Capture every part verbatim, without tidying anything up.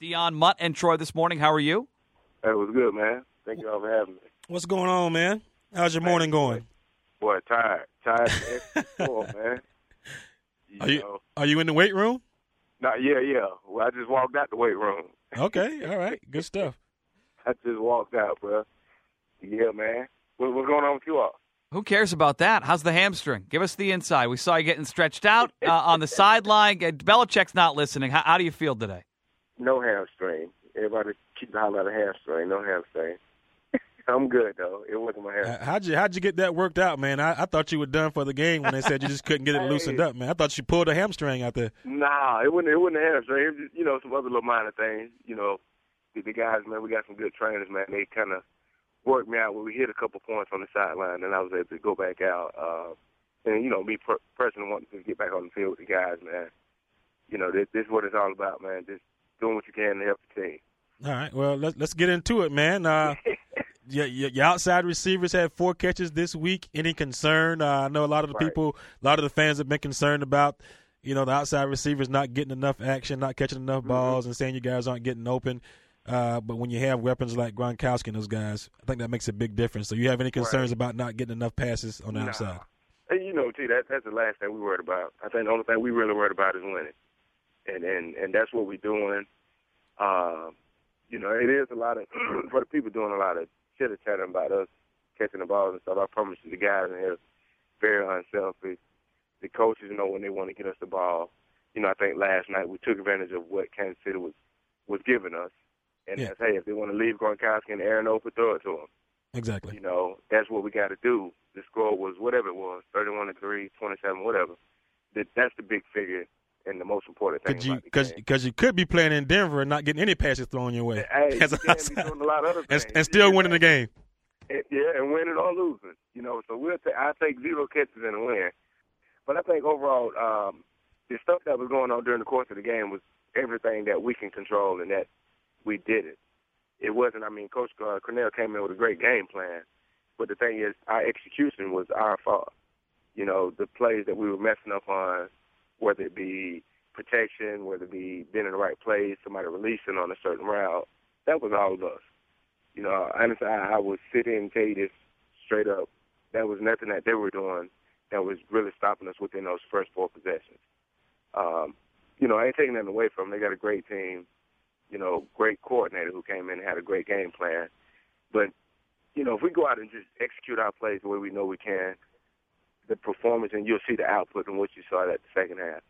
Dion, Mutt, and Troy this morning. How are you? That was good, man. Thank you all for having me. What's going on, man? How's your morning going? Boy, tired. Tired as before, man. You are you know. Are you in the weight room? Nah, yeah, yeah. Well, I just walked out the weight room. Okay, all right. Good stuff. I just walked out, bro. Yeah, man. What, what's going on with you all? Who cares about that? How's the hamstring? Give us the inside. We saw you getting stretched out uh, on the sideline. Belichick's not listening. How, how do you feel today? No hamstring. Everybody keep the hell out of hamstring. No hamstring. I'm good, though. It wasn't my hamstring. How'd you How'd you get that worked out, man? I, I thought you were done for the game when they said you just couldn't get it hey. loosened up, man. I thought you pulled a hamstring out there. Nah, it wasn't. It wasn't a hamstring. It was just, you know, some other little minor things. You know, the, the guys, man, we got some good trainers, man. They kind of worked me out when we hit a couple points on the sideline, and I was able to go back out. Uh, and, you know, me per- personally wanting to get back on the field with the guys, man. You know, this, this is what it's all about, man. Just doing what you can to help the team. All right, well, let's, let's get into it, man. Uh, your, your, your outside receivers had four catches this week. Any concern? Uh, I know a lot of the Right. people, a lot of the fans have been concerned about, you know, the outside receivers not getting enough action, not catching enough Mm-hmm. balls, and saying you guys aren't getting open. Uh, but when you have weapons like Gronkowski and those guys, I think that makes a big difference. So you have any concerns Right. about not getting enough passes on the Nah. outside? And, you know, T, that, that's the last thing we worried about. I think the only thing we really worried about is winning. And and, and that's what we're doing. Uh, you know, it is a lot of, for the people doing a lot of chitter-chatter about us catching the balls and stuff. I promise you, the guys in here are very unselfish. The coaches know when they want to get us the ball. You know, I think last night we took advantage of what Kansas City was, was giving us. And Yeah. that's, hey, if they want to leave Gronkowski and Aaron open, throw it to them. Exactly. You know, that's what we got to do. The score was whatever it was, thirty-one to three, twenty-seven, whatever. That, that's the big figure and the most important thing Could you, about the cause, game. cause you could be playing in Denver and not getting any passes thrown your way. Hey, As you an can be outside- doing a lot of other and, things. and still Yeah. winning the game. And, yeah, and winning or losing. You know, so we'll ta- I take zero catches and a win. But I think overall, um, the stuff that was going on during the course of the game was everything that we can control, and that we did it. It wasn't, I mean, Coach uh, Cornell came in with a great game plan, but the thing is, our execution was our fault. You know, the plays that we were messing up on, whether it be protection, whether it be being in the right place, somebody releasing on a certain route, that was all of us. You know, honestly, I, I would sit here and tell you this straight up. That was nothing that they were doing that was really stopping us within those first four possessions. Um, you know, I ain't taking nothing away from them. They got a great team, you know, great coordinator who came in and had a great game plan. But, you know, if we go out and just execute our plays the way we know we can, the performance, and you'll see the output in what you saw at the second half.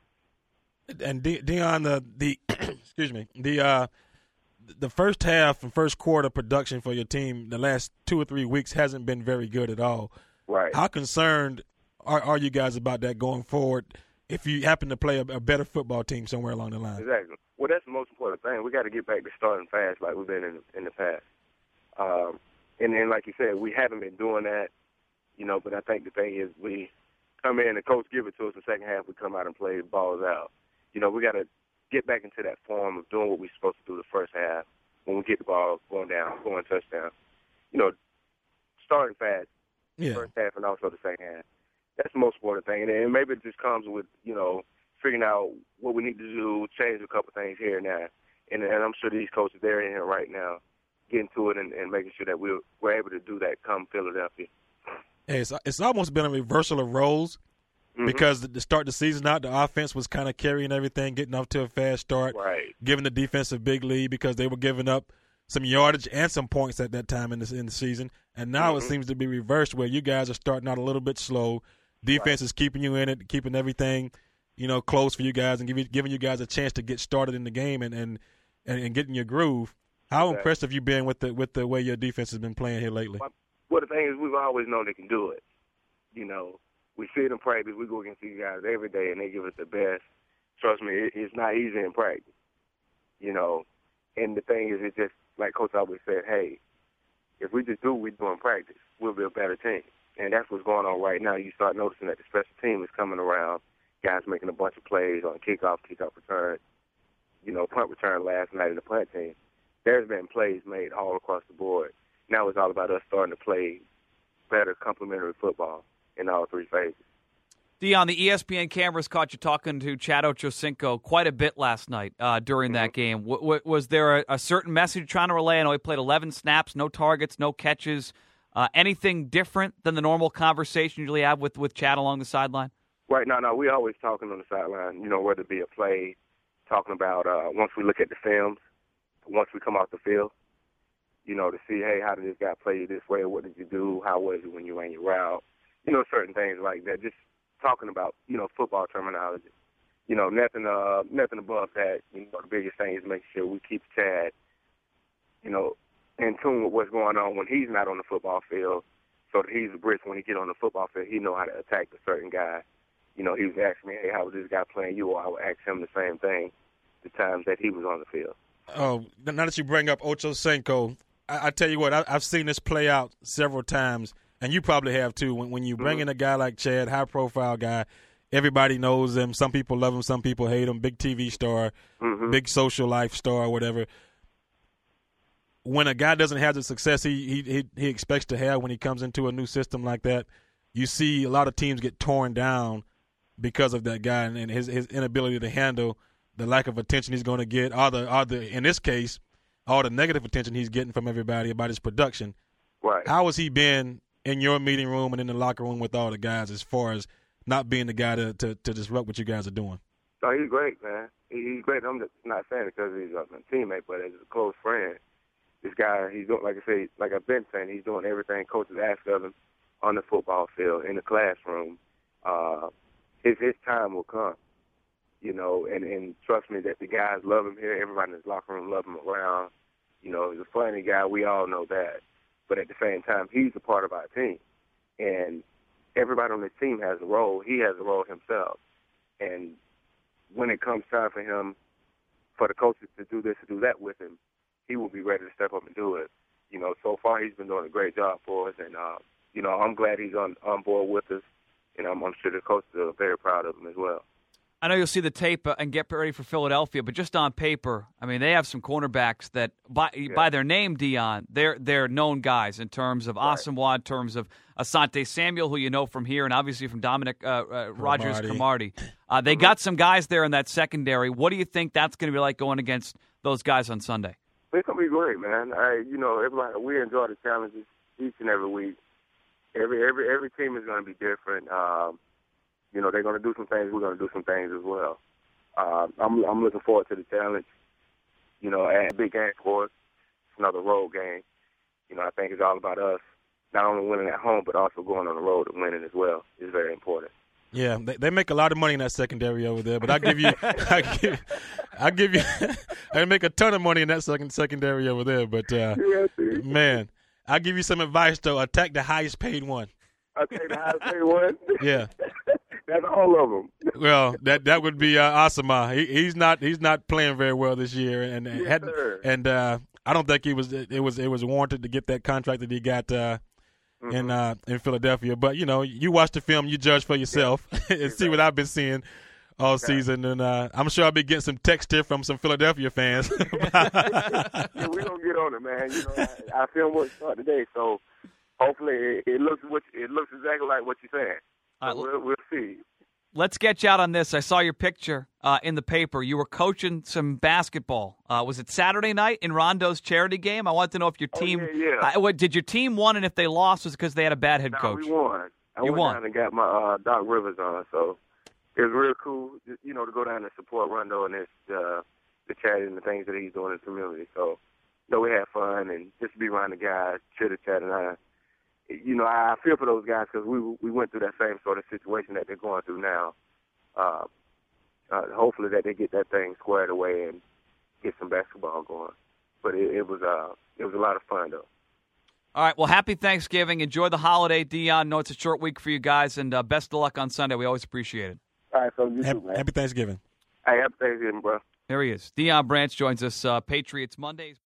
And De- Dion, the the excuse me, the uh, the first half and first quarter production for your team the last two or three weeks hasn't been very good at all. Right. How concerned are, are you guys about that going forward if you happen to play a, a better football team somewhere along the line? Exactly. Well, that's the most important thing. We got to get back to starting fast like we've been in, in the past. Um, and then, like you said, we haven't been doing that, you know, but I think the thing is we come in, the coach give it to us in the second half, we come out and play the balls out. You know, we got to get back into that form of doing what we're supposed to do the first half when we get the ball going down, going touchdown. You know, starting fast, Yeah. first half and also the second half. That's the most important thing. And, and maybe it just comes with, you know, figuring out what we need to do, change a couple things here and there. And, and I'm sure these coaches, they're in here right now getting to it and, and making sure that we're, we're able to do that come Philadelphia. Hey, it's, it's almost been a reversal of roles Mm-hmm. because to start the season out, the offense was kind of carrying everything, getting off to a fast start, Right. giving the defense a big lead because they were giving up some yardage and some points at that time in the, in the season. And now Mm-hmm. it seems to be reversed where you guys are starting out a little bit slow. Defense Right. is keeping you in it, keeping everything, you know, close for you guys and giving giving you guys a chance to get started in the game and and, and, and getting your groove. How Exactly. impressed have you been with the with the way your defense has been playing here lately? Well, the thing is, we've always known they can do it. You know, we see it in practice. We go against these guys every day, and they give us the best. Trust me, it, it's not easy in practice. You know, and the thing is, it's just like Coach always said, hey, if we just do what we do in practice, we'll be a better team. And that's what's going on right now. You start noticing that the special team is coming around, guys making a bunch of plays on kickoff, kickoff return, you know, punt return last night in the punt team. There's been plays made all across the board. Now it's all about us starting to play better complementary football in all three phases. Dion, the E S P N cameras caught you talking to Chad Ochocinco quite a bit last night uh, during mm-hmm. that game. W- w- was there a, a certain message you're trying to relay? I know he played eleven snaps, no targets, no catches. Uh, anything different than the normal conversation you usually have with, with Chad along the sideline? Right, no, no, we always talking on the sideline, you know, whether it be a play, talking about uh, once we look at the films, once we come off the field, you know, to see, hey, how did this guy play you this way? What did you do? How was it when you ran your route? You know, certain things like that. Just talking about, you know, football terminology. You know, nothing uh, nothing above that. You know, the biggest thing is making sure we keep Chad, you know, in tune with what's going on when he's not on the football field, so that he's brisk when he get on the football field. He know how to attack a certain guy. You know, he was asking me, hey, how was this guy playing you? Or I would ask him the same thing the times that he was on the field. Oh, now that you bring up Ochocinco, I, I tell you what, I, I've seen this play out several times, and you probably have too. When, when you bring mm-hmm. in a guy like Chad, high-profile guy, everybody knows him. Some people love him, some people hate him. Big T V star, mm-hmm. big social life star, whatever. When a guy doesn't have the success he, he he expects to have when he comes into a new system like that, you see a lot of teams get torn down because of that guy and his his inability to handle the lack of attention he's going to get, or the, or the in this case, all the negative attention he's getting from everybody about his production. Right. How has he been in your meeting room and in the locker room with all the guys as far as not being the guy to, to, to disrupt what you guys are doing? Oh, he's great, man. He's great. I'm just not saying it because he's a teammate, but as a close friend, this guy, he's doing, like I say, like I've been saying, he's doing everything coaches ask of him on the football field, in the classroom. Uh, his his time will come, you know, and, and trust me that the guys love him here. Everybody in his locker room love him around. You know, he's a funny guy. We all know that. But at the same time, he's a part of our team. And everybody on the team has a role. He has a role himself. And when it comes time for him, for the coaches to do this, to do that with him, he will be ready to step up and do it. You know, so far he's been doing a great job for us, and, uh, you know, I'm glad he's on, on board with us, and I'm, I'm sure the coaches are very proud of him as well. I know you'll see the tape uh, and get ready for Philadelphia, but just on paper, I mean, they have some cornerbacks that, by yeah. by their name, Dion, they're they're known guys in terms of right. Asamoah, in terms of Asante Samuel, who you know from here, and obviously from Dominic uh, uh, Rodgers-Cromartie. Uh, they mm-hmm. got some guys there in that secondary. What do you think that's going to be like going against those guys on Sunday? It's going to be great, man. I, you know, everybody, we enjoy the challenges each and every week. Every every every team is going to be different. Um, you know, they're going to do some things. We're going to do some things as well. Uh, I'm I'm looking forward to the challenge. You know, a big game for us. It's another road game. You know, I think it's all about us not only winning at home, but also going on the road and winning as well. Is very important. Yeah, they, they make a lot of money in that secondary over there, but I give you, I give, I give you, they make a ton of money in that second secondary over there. But uh, yeah, man, I'll give you some advice though. Attack the highest paid one. Attack the highest paid one. Yeah, that's all of them. Well, that that would be uh, Asamoah. He, he's not he's not playing very well this year, and yes, had, sir. and uh, I don't think he was it was it was warranted to get that contract that he got. Uh, Mm-hmm. in uh, in Philadelphia. But, you know, you watch the film, you judge for yourself, yeah, and exactly. see what I've been seeing all okay. season. And uh, I'm sure I'll be getting some text here from some Philadelphia fans. Yeah, we're going to get on it, man. You know, I, our film will start today, so hopefully it, it looks what it looks exactly like what you're saying. So uh, we'll, we'll see. Let's get you out on this. I saw your picture uh, in the paper. You were coaching some basketball. Uh, was it Saturday night in Rondo's charity game? I want to know if your team oh, yeah, yeah. Uh, what, did your team won, and if they lost, was it because they had a bad head no, coach? we won. I you went won. down and got my uh, Doc Rivers on, so it was real cool, just, you know, to go down and support Rondo and his, uh, the charity and the things that he's doing in the community. So, you know, we had fun and just to be around the guys, chitter-chat, and I, you know, I feel for those guys because we we went through that same sort of situation that they're going through now. Uh, uh, hopefully that they get that thing squared away and get some basketball going. But it, it was uh, it was a lot of fun, though. All right, well, happy Thanksgiving. Enjoy the holiday, Dion. Know it's a short week for you guys, and uh, best of luck on Sunday. We always appreciate it. All right, so you happy, too, man. Happy Thanksgiving. Hey, happy Thanksgiving, bro. There he is. Dion Branch joins us, uh, Patriots Mondays.